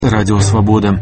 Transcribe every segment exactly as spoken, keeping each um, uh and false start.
Радио Свобода.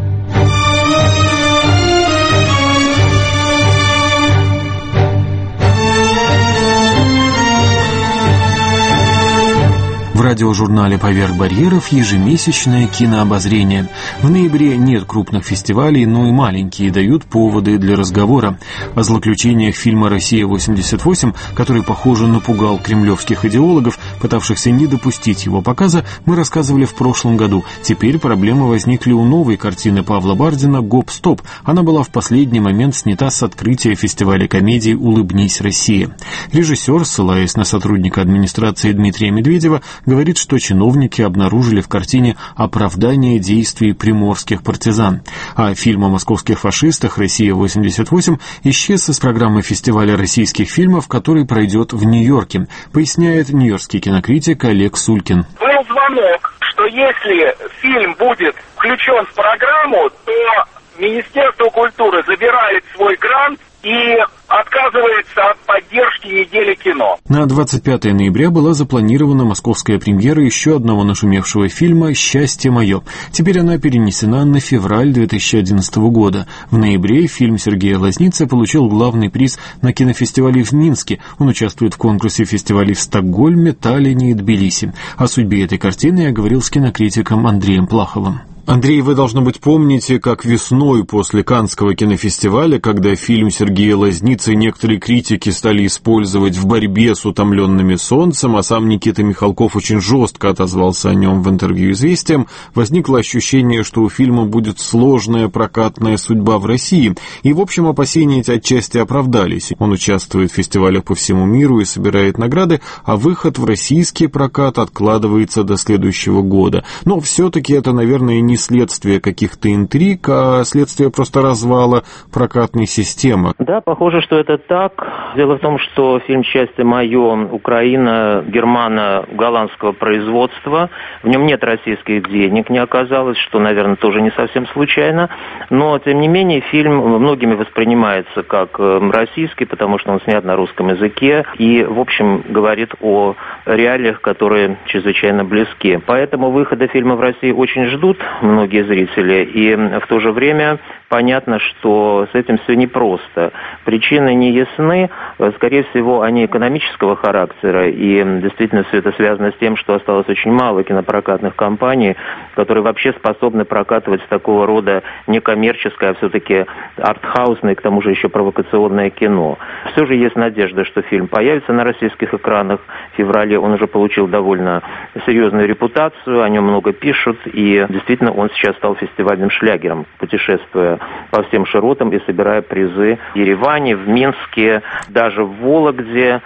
В радиожурнале «Поверх барьеров» ежемесячное кинообозрение. В ноябре нет крупных фестивалей, но и маленькие дают поводы для разговора. О злоключениях фильма «Россия-восемьдесят восемь», который, похоже, напугал кремлевских идеологов, пытавшихся не допустить его показа, мы рассказывали в прошлом году. Теперь проблемы возникли у новой картины Павла Бардина «Гоп-стоп». Она была в последний момент снята с открытия фестиваля комедий «Улыбнись, Россия». Режиссер, ссылаясь на сотрудника администрации Дмитрия Медведева, говорит, что чиновники обнаружили в картине оправдание действий приморских партизан. А фильм о московских фашистах «Россия-восемьдесят восемь» исчез из программы фестиваля российских фильмов, который пройдет в Нью-Йорке, поясняет нью-йоркский кинокритик Олег Сулькин. Был звонок, что если фильм будет включен в программу, то Министерство культуры забирает свой грант и отказывается от поддержки недели кино. На двадцать пятое ноября была запланирована московская премьера еще одного нашумевшего фильма «Счастье мое». Теперь она перенесена на февраль две тысячи одиннадцатого года. В ноябре фильм Сергея Лазницы получил главный приз на кинофестивале в Минске. Он участвует в конкурсе фестивалей в Стокгольме, Таллине и Тбилиси. О судьбе этой картины я говорил с кинокритиком Андреем Плаховым. Андрей, вы, должно быть, помните, как весной после Каннского кинофестиваля, когда фильм Сергея Лазницы некоторые критики стали использовать в борьбе с утомленными солнцем, а сам Никита Михалков очень жестко отозвался о нем в интервью «Известиям», возникло ощущение, что у фильма будет сложная прокатная судьба в России. И, в общем, опасения эти отчасти оправдались. Он участвует в фестивалях по всему миру и собирает награды, а выход в российский прокат откладывается до следующего года. Но все-таки это, наверное, не следствие каких-то интриг, а следствие просто развала прокатной системы. Да, похоже, что это так. Дело в том, что фильм «Счастье мое» Украина, германо-голландского производства. В нем нет российских денег, не оказалось, что, наверное, тоже не совсем случайно. Но, тем не менее, фильм многими воспринимается как российский, потому что он снят на русском языке и, в общем, говорит о реалиях, которые чрезвычайно близки. Поэтому выхода фильма в России очень ждут многие зрители, и в то же время понятно, что с этим все непросто. Причины не ясны, скорее всего, они экономического характера, и действительно все это связано с тем, что осталось очень мало кинопрокатных компаний, которые вообще способны прокатывать такого рода некоммерческое, а все-таки артхаусное, к тому же еще провокационное кино. Все же есть надежда, что фильм появится на российских экранах. В феврале он уже получил довольно серьезную репутацию, о нем много пишут, и действительно он сейчас стал фестивальным шлягером, путешествуя по всем широтам и собирая призы в Ереване, в Минске, даже в Вологде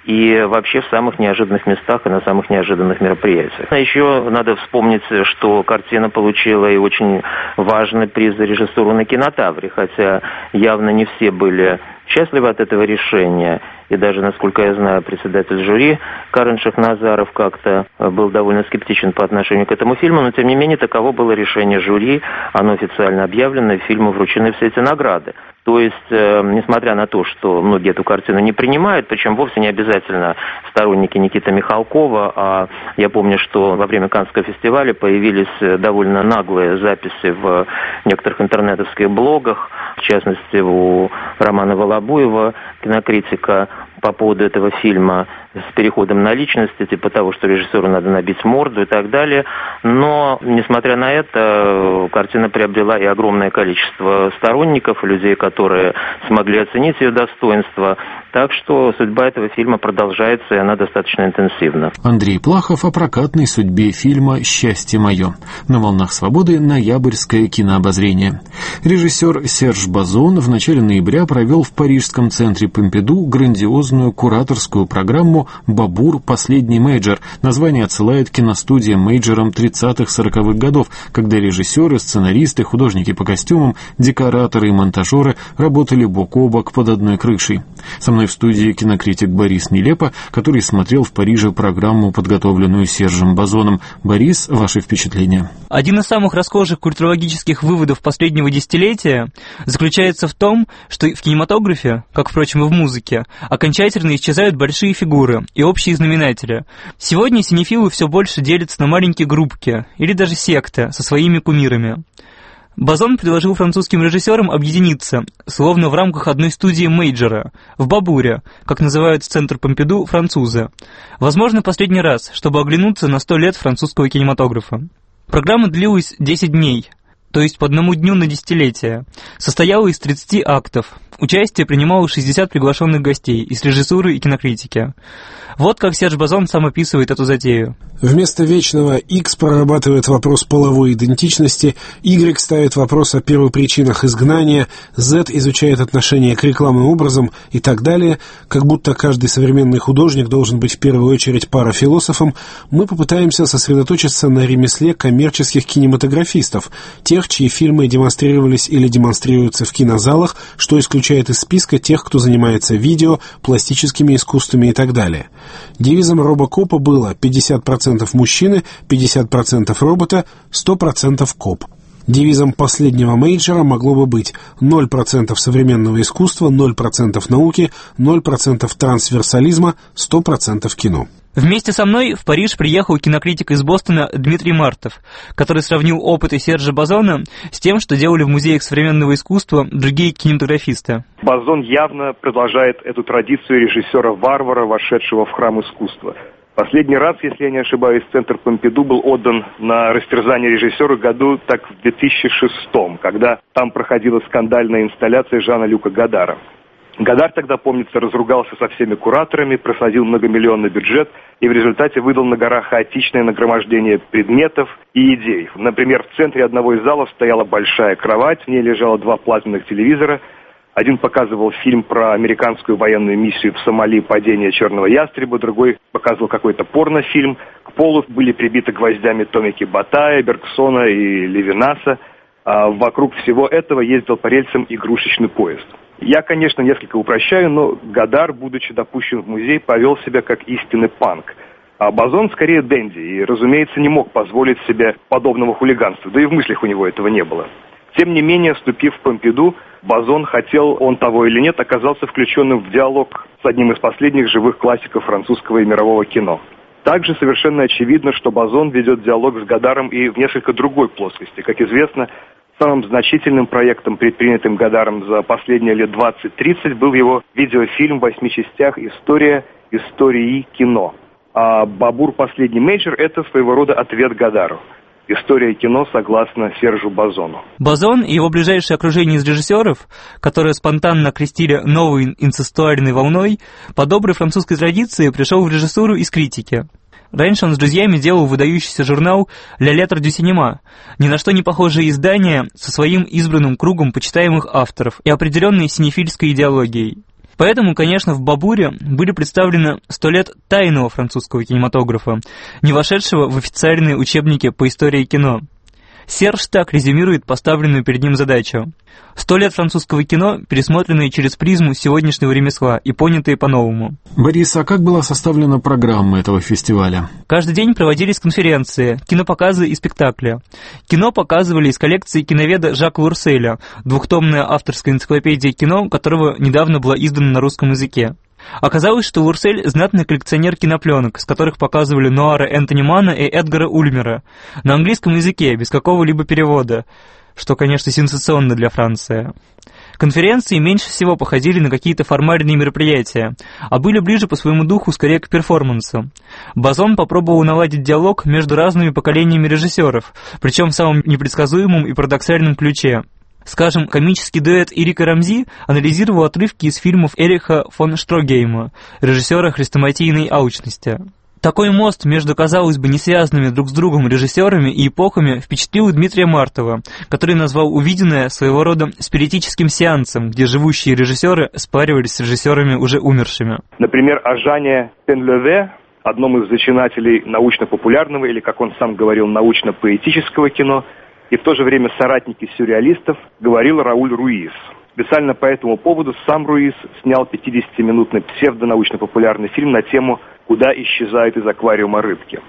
и вообще в самых неожиданных местах и на самых неожиданных мероприятиях. Еще надо вспомнить, что картина получила и очень важный приз за режиссуру на Кинотавре, хотя явно не все были счастливы от этого решения. И даже, насколько я знаю, председатель жюри Карен Шахназаров как-то был довольно скептичен по отношению к этому фильму, но, тем не менее, таково было решение жюри, оно официально объявлено, и фильму вручены все эти награды. То есть, э, несмотря на то, что многие эту картину не принимают, причем вовсе не обязательно сторонники Никиты Михалкова, а я помню, что во время Каннского фестиваля появились довольно наглые записи в некоторых интернетовских блогах, в частности, у Романа Волобуева, кинокритика, по поводу этого фильма с переходом на личности, типа того, что режиссеру надо набить морду и так далее. Но, несмотря на это, картина приобрела и огромное количество сторонников, людей, которые смогли оценить ее достоинство. Так что судьба этого фильма продолжается, и она достаточно интенсивна. Андрей Плахов о прокатной судьбе фильма «Счастье мое». На «Волнах свободы» ноябрьское кинообозрение. Режиссер Серж Базон в начале ноября провел в Парижском центре Помпиду грандиозную кураторскую программу «Бабур. Последний мейджор». Название отсылает к киностудиям мейджорам тридцатых-сороковых годов, когда режиссеры, сценаристы, художники по костюмам, декораторы и монтажеры работали бок о бок под одной крышей. Со мной в студии кинокритик Борис Нелепа, который смотрел в Париже программу, подготовленную Сержем Базоном. Борис, ваши впечатления? Один из самых расхожих культурологических выводов последнего десятилетия заключается заключается в том, что в кинематографе, как, впрочем, и в музыке, окончательно исчезают большие фигуры и общие знаменатели. Сегодня синефилы все больше делятся на маленькие группки или даже секты со своими кумирами. Бозон предложил французским режиссерам объединиться, словно в рамках одной студии мейджора, в Бабуре, как называют Центр Помпиду французы. Возможно, последний раз, чтобы оглянуться на сто лет французского кинематографа. Программа длилась десять дней, то есть по одному дню на десятилетие. Состояла из тридцати актов. Участие принимало шестьдесят приглашенных гостей из режиссуры и кинокритики. Вот как Серж Бозон сам описывает эту затею. Вместо вечного X прорабатывает вопрос половой идентичности, Y ставит вопрос о первопричинах изгнания, Z изучает отношение к рекламным образам и так далее. Как будто каждый современный художник должен быть в первую очередь парафилософом, мы попытаемся сосредоточиться на ремесле коммерческих кинематографистов, тех, чьи фильмы демонстрировались или демонстрируются в кинозалах, что исключает из списка тех, кто занимается видео, пластическими искусствами и так далее. Девизом робокопа было пятьдесят процентов мужчины, пятьдесят процентов робота, сто процентов коп. Девизом последнего мейджора могло бы быть ноль процентов современного искусства, ноль процентов науки, ноль процентов трансверсализма, сто процентов кино. Вместе со мной в Париж приехал кинокритик из Бостона Дмитрий Мартов, который сравнил опыты Сержа Бозона с тем, что делали в музеях современного искусства другие кинематографисты. Бозон явно продолжает эту традицию режиссера-варвара, вошедшего в храм искусства. Последний раз, если я не ошибаюсь, Центр Помпиду был отдан на растерзание режиссеру году так в две тысячи шестом, когда там проходила скандальная инсталляция Жана-Люка Годара. Годар тогда, помнится, разругался со всеми кураторами, просадил многомиллионный бюджет и в результате выдал на горах хаотичное нагромождение предметов и идей. Например, в центре одного из залов стояла большая кровать, в ней лежало два плазменных телевизора. Один показывал фильм про американскую военную миссию в Сомали «Падение черного ястреба», другой показывал какой-то порнофильм. К полу были прибиты гвоздями томики Батая, Бергсона и Левинаса. А вокруг всего этого ездил по рельсам игрушечный поезд. Я, конечно, несколько упрощаю, но Годар, будучи допущен в музей, повел себя как истинный панк. А Бозон скорее денди и, разумеется, не мог позволить себе подобного хулиганства, да и в мыслях у него этого не было. Тем не менее, вступив в Помпиду, Бозон, хотел он того или нет, оказался включенным в диалог с одним из последних живых классиков французского и мирового кино. Также совершенно очевидно, что Бозон ведет диалог с Годаром и в несколько другой плоскости. Как известно, самым значительным проектом, предпринятым Годаром за последние лет двадцать-тридцать, был его видеофильм в восьми частях «История истории кино». А «Бабур. Последний мейджор» — это своего рода ответ Годару. История кино согласно Сержу Бозону. Бозон и его ближайшее окружение из режиссеров, которые спонтанно окрестили новой инцестуальной волной, по доброй французской традиции пришел в режиссуру из критики. Раньше он с друзьями делал выдающийся журнал «Ля Летр дю Синема», ни на что не похожее издание со своим избранным кругом почитаемых авторов и определенной синефильской идеологией. Поэтому, конечно, в «Бабуре» были представлены сто лет тайного французского кинематографа, не вошедшего в официальные учебники по истории кино. Серж так резюмирует поставленную перед ним задачу. Сто лет французского кино, пересмотренные через призму сегодняшнего ремесла и понятые по-новому. Борис, а как была составлена программа этого фестиваля? Каждый день проводились конференции, кинопоказы и спектакли. Кино показывали из коллекции киноведа Жака Лурселя, двухтомная авторская энциклопедия кино, которого недавно была издана на русском языке. Оказалось, что Лурсель – знатный коллекционер кинопленок, с которых показывали нуары Энтони Манна и Эдгара Ульмера, на английском языке, без какого-либо перевода, что, конечно, сенсационно для Франции. Конференции меньше всего походили на какие-то формальные мероприятия, а были ближе по своему духу скорее к перформансу. Бозон попробовал наладить диалог между разными поколениями режиссеров, причем в самом непредсказуемом и парадоксальном ключе. Скажем, комический дуэт Эрика Рамзи анализировал отрывки из фильмов Эриха фон Штрогейма, режиссера хрестоматийной алчности. Такой мост между, казалось бы, не связанными друг с другом режиссерами и эпохами впечатлил Дмитрия Мартова, который назвал увиденное своего рода спиритическим сеансом, где живущие режиссеры спаривались с режиссерами уже умершими. Например, о Жане Пенлеве, одном из зачинателей научно-популярного, или, как он сам говорил, научно-поэтического кино, и в то же время соратники сюрреалистов, говорил Рауль Руис. Специально по этому поводу сам Руис снял пятидесятиминутный псевдонаучно-популярный фильм на тему «Куда исчезают из аквариума рыбки».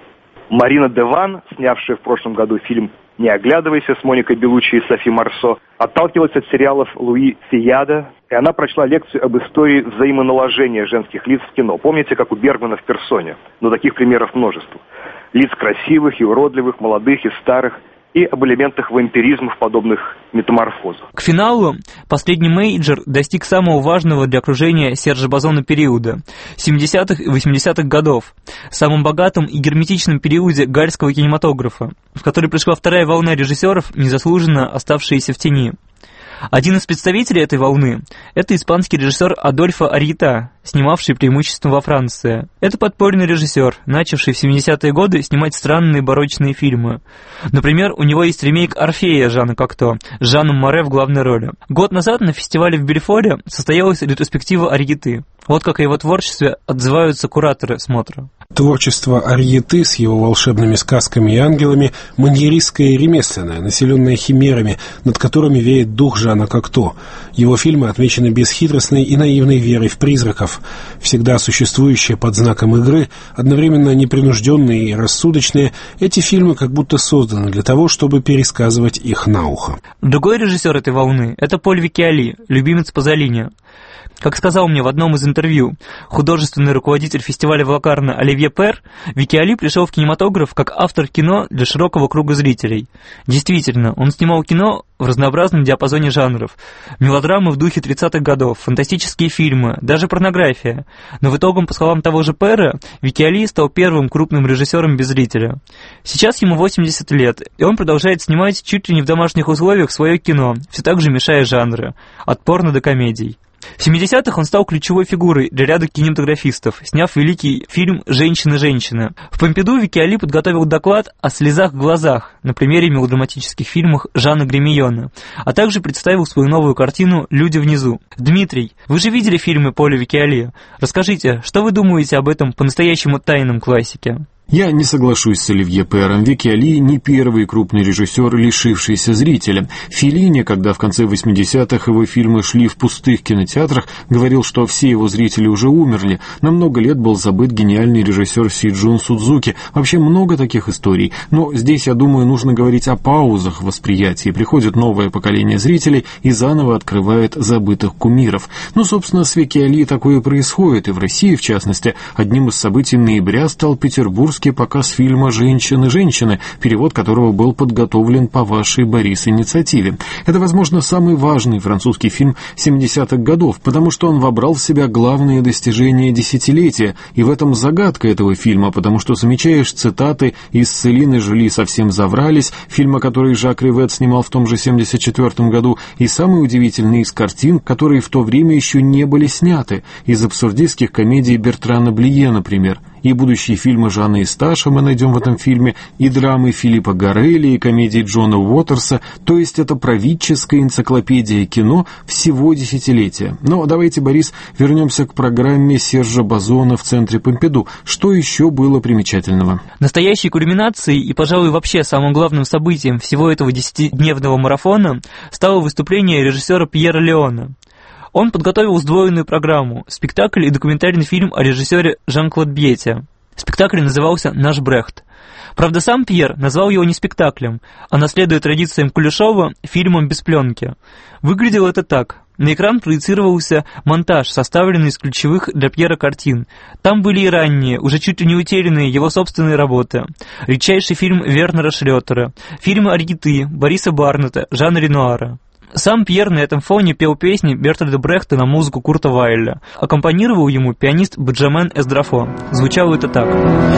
Марина Деван, снявшая в прошлом году фильм «Не оглядывайся» с Моникой Беллуччи и Софи Марсо, отталкивалась от сериалов Луи Сияда, и она прочла лекцию об истории взаимоналожения женских лиц в кино. Помните, как у Бергмана в «Персоне»? Но таких примеров множество. Лиц красивых и уродливых, молодых и старых, и об элементах вампиризма в подобных метаморфозах. К финалу последний мейджор достиг самого важного для окружения Сержа Базона периода – семидесятых и восьмидесятых годов, самом богатом и герметичном периоде гальского кинематографа, в который пришла вторая волна режиссеров, незаслуженно оставшиеся в тени. Один из представителей этой волны – это испанский режиссер Адольфо Арьета, снимавший преимущественно во Франции. Это подпольный режиссер, начавший в семидесятые годы снимать странные барочные фильмы. Например, у него есть ремейк «Орфея» Жана Кокто с Жаном Море в главной роли. Год назад на фестивале в Бельфоре состоялась ретроспектива Арьеты. Вот как о его творчестве отзываются кураторы смотра. Творчество Арьеты с его волшебными сказками и ангелами маньеристское и ремесленное, населенное химерами, над которыми веет дух Жана Кокто. Его фильмы отмечены бесхитростной и наивной верой в призраков, всегда существующие под знаком игры, одновременно непринужденные и рассудочные. Эти фильмы как будто созданы для того, чтобы пересказывать их на ухо. Другой режиссер этой волны – это Поль Викиали, любимец Пазолини. Как сказал мне в одном из интервью художественный руководитель фестиваля в Локарно Оливье Пер, Викиали пришел в кинематограф как автор кино для широкого круга зрителей. Действительно, он снимал кино в разнообразном диапазоне жанров. Мелодрамы в духе тридцатых годов, фантастические фильмы, даже порнография. Но в итоге, по словам того же Пера, Викиали стал первым крупным режиссером без зрителя. Сейчас ему восемьдесят лет, и он продолжает снимать чуть ли не в домашних условиях свое кино, все так же мешая жанры, от порно до комедий. В семидесятых он стал ключевой фигурой для ряда кинематографистов, сняв великий фильм «Женщины-женщины». В Помпиду Викиали подготовил доклад о слезах в глазах на примере мелодраматических фильмов Жана Гремийона, а также представил свою новую картину «Люди внизу». Дмитрий, вы же видели фильмы Поля Викиали? Расскажите, что вы думаете об этом по-настоящему тайном классике? Я не соглашусь с Оливье Пером. Викиали не первый крупный режиссер, лишившийся зрителя. Феллини, когда в конце восьмидесятых его фильмы шли в пустых кинотеатрах, говорил, что все его зрители уже умерли. На много лет был забыт гениальный режиссер Си Джун Судзуки. Вообще много таких историй. Но здесь, я думаю, нужно говорить о паузах в восприятии. Приходит новое поколение зрителей и заново открывает забытых кумиров. Ну, собственно, с Викиали такое происходит. И в России, в частности, одним из событий ноября стал петербургский показ фильма «Женщины-женщины», перевод которого был подготовлен по вашей, Борис, инициативе. Это, возможно, самый важный французский фильм семидесятых годов, потому что он вобрал в себя главные достижения десятилетия, и в этом загадка этого фильма, потому что замечаешь цитаты из «Селины Жюли совсем заврались», фильма, который Жак Ривет снимал в том же семьдесят четвёртом году, и самый удивительный из картин, которые в то время еще не были сняты, из абсурдистских комедий Бертрана Блие, например. И будущие фильмы Жана Исташа мы найдем в этом фильме, и драмы Филиппа Горелли, и комедии Джона Уотерса, то есть это правительская энциклопедия кино всего десятилетия. Но давайте, Борис, вернемся к программе Сержа Базона в центре Помпиду. Что еще было примечательного? Настоящей кульминацией и, пожалуй, вообще самым главным событием всего этого десятидневного марафона стало выступление режиссера Пьера Леона. Он подготовил сдвоенную программу, спектакль и документальный фильм о режиссере Жан-Клод Бьете. Спектакль назывался «Наш Брехт». Правда, сам Пьер назвал его не спектаклем, а, наследуя традициям Кулешова, фильмом без пленки. Выглядело это так. На экран проецировался монтаж, составленный из ключевых для Пьера картин. Там были и ранние, уже чуть ли не утерянные его собственные работы. Редчайший фильм Вернера Шлётера, фильмы Арьеты, Бориса Барнета, Жана Ренуара. Сам Пьер на этом фоне пел песни Бертольда Брехта на музыку Курта Вайля. Аккомпанировал ему пианист Бенджамен Эздрафо. Звучало это так.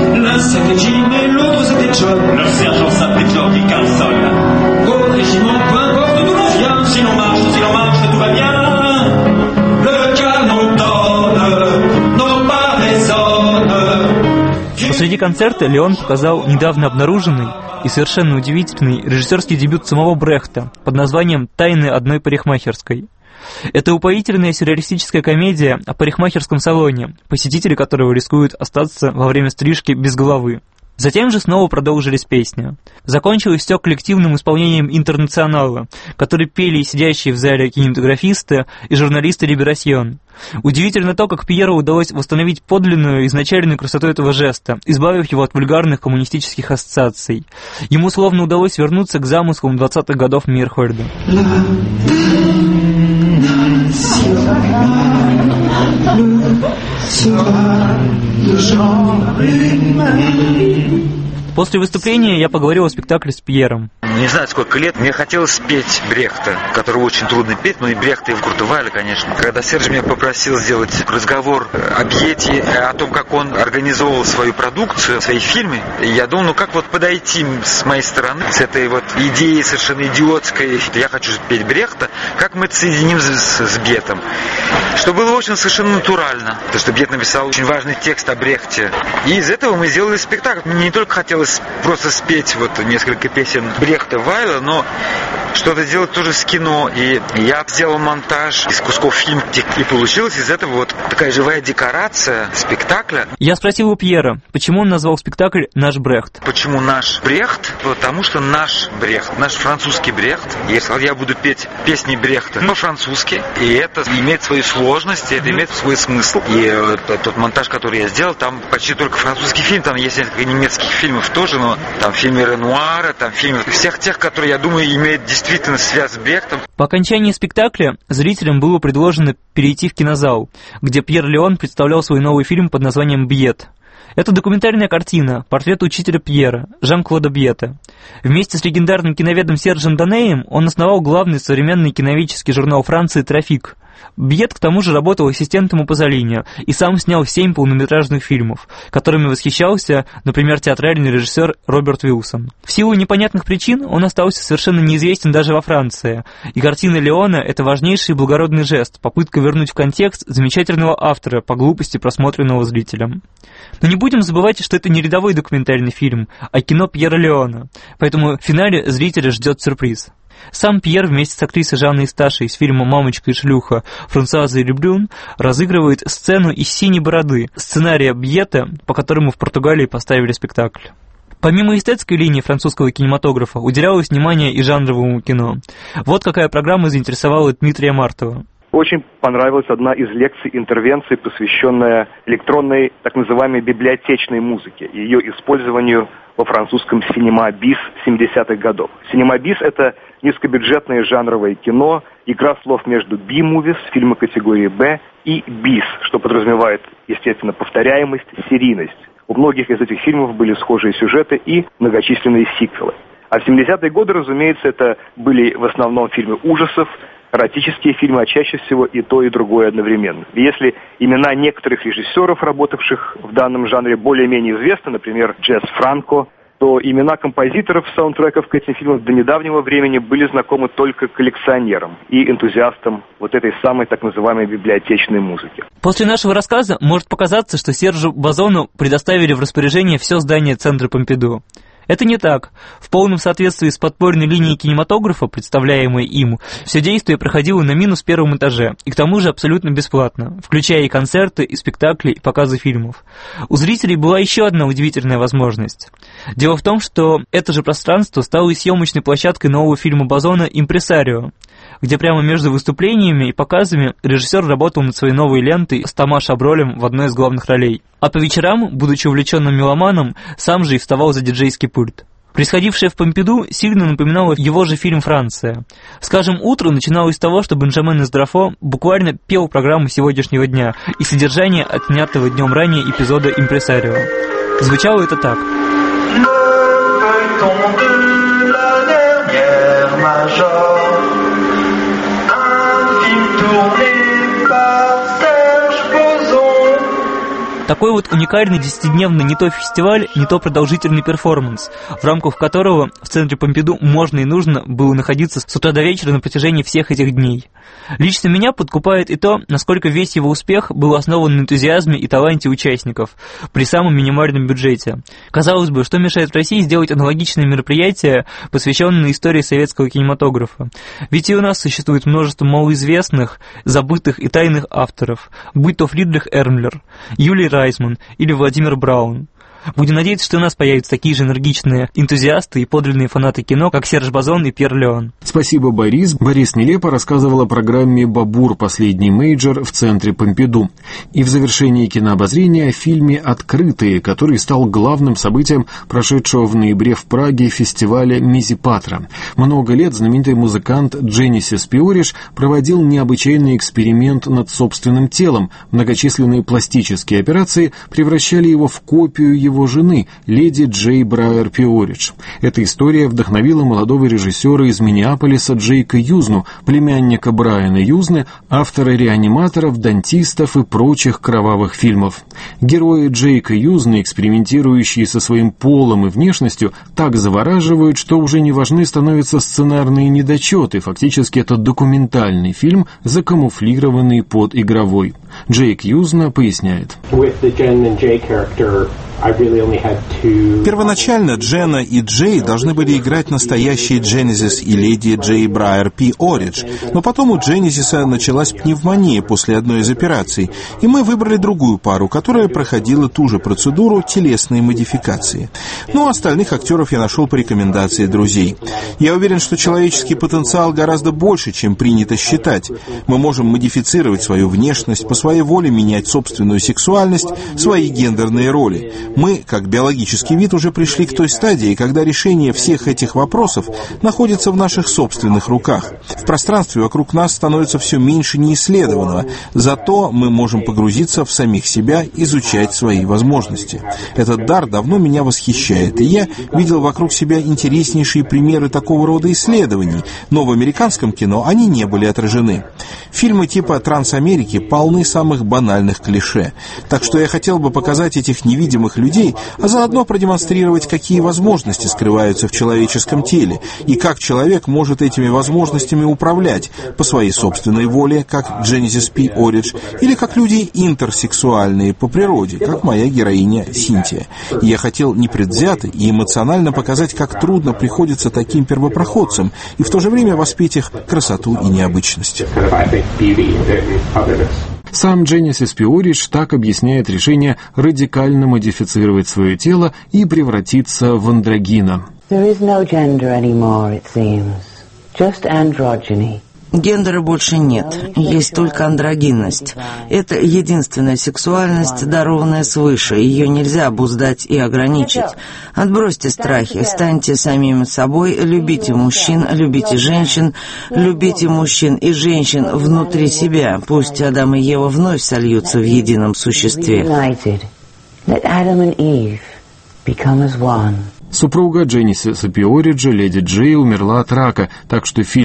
Посреди концерта Леон показал недавно обнаруженный и совершенно удивительный режиссерский дебют самого Брехта под названием «Тайны одной парикмахерской». Это упоительная сюрреалистическая комедия о парикмахерском салоне, посетители которого рискуют остаться во время стрижки без головы. Затем же снова продолжились песни. Закончилось все коллективным исполнением «Интернационала», который пели сидящие в зале кинематографисты и журналисты «Либерасьон». Удивительно то, как Пьеру удалось восстановить подлинную изначальную красоту этого жеста, избавив его от вульгарных коммунистических ассоциаций. Ему словно удалось вернуться к замыслам двадцатых годов Мейерхольда. После выступления я поговорил о спектакле с Пьером. Не знаю, сколько лет, мне хотелось спеть Брехта, которого очень трудно петь, но и Брехта, и Курта Вайля, конечно. Когда Серж меня попросил сделать разговор о Бьете, о том, как он организовывал свою продукцию, свои фильмы, я думал, ну как вот подойти с моей стороны, с этой вот идеей совершенно идиотской, я хочу петь Брехта, как мы это соединим с, с Бьетом. Что было, в общем, совершенно натурально, потому что Бьет написал очень важный текст о Брехте. И из этого мы сделали спектакль. Мне не только хотелось просто спеть вот несколько песен Брехта, Вайла, но что-то делать тоже с кино. И я сделал монтаж из кусков фильма, и получилась из этого вот такая живая декорация спектакля. Я спросил у Пьера, почему он назвал спектакль «Наш Брехт». Почему «Наш Брехт»? Потому что наш Брехт, наш французский Брехт. Я сказал, я буду петь песни Брехта по-французски, и это имеет свои сложности, это имеет свой смысл. И тот монтаж, который я сделал, там почти только французский фильм, там есть несколько немецких фильмов тоже, но там фильмы Ренуара, там фильмы всех тех, которые, я думаю, имеют действительно связь с Брехтом. По окончании спектакля зрителям было предложено перейти в кинозал, где Пьер Леон представлял свой новый фильм под названием «Бьет». Это документальная картина, портрет учителя Пьера, Жан-Клода Бьета. Вместе с легендарным киноведом Сержем Данеем он основал главный современный киноведческий журнал Франции «Трафик». Бьет, к тому же, работал ассистентом у Пазолини и сам снял семь полнометражных фильмов, которыми восхищался, например, театральный режиссер Роберт Уилсон. В силу непонятных причин он остался совершенно неизвестен даже во Франции, и картина Леона — это важнейший благородный жест, попытка вернуть в контекст замечательного автора по глупости, просмотренного зрителям. Но не будем забывать, что это не рядовой документальный фильм, а кино Пьера Леона, поэтому в финале зрителя ждет сюрприз. Сам Пьер вместе с актрисой Жанной Исташей из фильма «Мамочка и шлюха» Франсуазой Леблюн разыгрывает сцену из «Синей бороды», сценария Бьета, по которому в Португалии поставили спектакль. Помимо эстетской линии французского кинематографа уделялось внимание и жанровому кино. Вот какая программа заинтересовала Дмитрия Мартова. Очень понравилась одна из лекций интервенции, посвященная электронной так называемой библиотечной музыке и ее использованию во французском синема-бис семидесятых годов. Синема-бис — это низкобюджетное жанровое кино, игра слов между би-мувис, фильмы категории «Б», и бис, что подразумевает, естественно, повторяемость, серийность. У многих из этих фильмов были схожие сюжеты и многочисленные сиквелы. А в семидесятые годы, разумеется, это были в основном фильмы ужасов, эротические фильмы, а чаще всего и то, и другое одновременно. И если имена некоторых режиссеров, работавших в данном жанре, более-менее известны, например, Джесс Франко, то имена композиторов саундтреков к этим фильмам до недавнего времени были знакомы только коллекционерам и энтузиастам вот этой самой так называемой библиотечной музыки. После нашего рассказа может показаться, что Сержу Базону предоставили в распоряжение все здание Центра Помпиду. Это не так. В полном соответствии с подпольной линией кинематографа, представляемой им, все действие проходило на минус первом этаже, и к тому же абсолютно бесплатно, включая и концерты, и спектакли, и показы фильмов. У зрителей была еще одна удивительная возможность. Дело в том, что это же пространство стало и съемочной площадкой нового фильма Базона «Импресарио», где прямо между выступлениями и показами режиссер работал над своей новой лентой с Тома Шабролем в одной из главных ролей. А по вечерам, будучи увлеченным меломаном, сам же и вставал за диджейский пульт. Происходившее в Помпиду сильно напоминало его же фильм «Франция». Скажем, утро начиналось с того, что Бенджамен Эздрафо буквально пел программу сегодняшнего дня и содержание отнятого днем ранее эпизода «Импресарио». Звучало это так. Такой вот уникальный десятидневный не то фестиваль, не то продолжительный перформанс, в рамках которого в центре Помпиду можно и нужно было находиться с утра до вечера на протяжении всех этих дней. Лично меня подкупает и то, насколько весь его успех был основан на энтузиазме и таланте участников при самом минимальном бюджете. Казалось бы, что мешает в России сделать аналогичное мероприятие, посвященное истории советского кинематографа? Ведь и у нас существует множество малоизвестных, забытых и тайных авторов, будь то Фридрих Эрмлер, Юлий Райзман или Владимир Браун. Будем надеяться, что у нас появятся такие же энергичные энтузиасты и подлинные фанаты кино, как Серж Базон и Пьер Леон. Спасибо, Борис. Борис нелепо рассказывал о программе «Бабур. Последний мейджор» в центре Помпиду. И в завершении кинообозрения о фильме «Открытые», который стал главным событием прошедшего в ноябре в Праге фестиваля Мизипатра. Много лет знаменитый музыкант Дженисис Пиориш проводил необычайный эксперимент над собственным телом. Многочисленные пластические операции превращали его в копию его жены, леди Джей Брайер Пиоридж. Эта история вдохновила молодого режиссера из Миннеаполиса Джейка Юзну, племянника Брайана Юзны, автора «Реаниматоров», «Дантистов» и прочих кровавых фильмов. Герои Джейка Юзны, экспериментирующие со своим полом и внешностью, так завораживают, что уже не важны становятся сценарные недочеты. Фактически это документальный фильм, закамуфлированный под игровой. Джейк Юзна поясняет. Первоначально Дженна и Джей должны были играть настоящие Дженезис и леди Джей Брайер Пиоридж, но потом у Дженезиса началась пневмония после одной из операций, и мы выбрали другую пару, которая проходила ту же процедуру телесной модификации. Ну, а остальных актеров я нашел по рекомендации друзей. Я уверен, что человеческий потенциал гораздо больше, чем принято считать. Мы можем модифицировать свою внешность, по своей воле менять собственную сексуальность, свои гендерные роли. Мы, как биологический вид, уже пришли к той стадии, когда решение всех этих вопросов находится в наших собственных руках. В пространстве вокруг нас становится все меньше неисследованного, зато мы можем погрузиться в самих себя, изучать свои возможности. Этот дар давно меня восхищает, и я видел вокруг себя интереснейшие примеры такого рода исследований, но в американском кино они не были отражены. Фильмы типа «Трансамерики» полны самых банальных клише, так что я хотел бы показать этих невидимых людей, а заодно продемонстрировать, какие возможности скрываются в человеческом теле и как человек может этими возможностями управлять по своей собственной воле, как Дженезис Пиоридж, или как люди интерсексуальные по природе, как моя героиня Синтия. И я хотел непредвзято и эмоционально показать, как трудно приходится таким первопроходцам, и в то же время воспеть их красоту и необычность. Сам Дженесис Пиоридж так объясняет решение радикально модифицировать свое тело и превратиться в андрогина. Гендера больше нет, есть только андрогинность. Это единственная сексуальность, дарованная свыше, ее нельзя обуздать и ограничить. Отбросьте страхи, станьте самими собой, любите мужчин, любите женщин, любите мужчин и женщин внутри себя. Пусть Адам и Ева вновь сольются в едином существе. Супруга Дженесиса Пиориджа, леди Джей, умерла от рака, так что фильм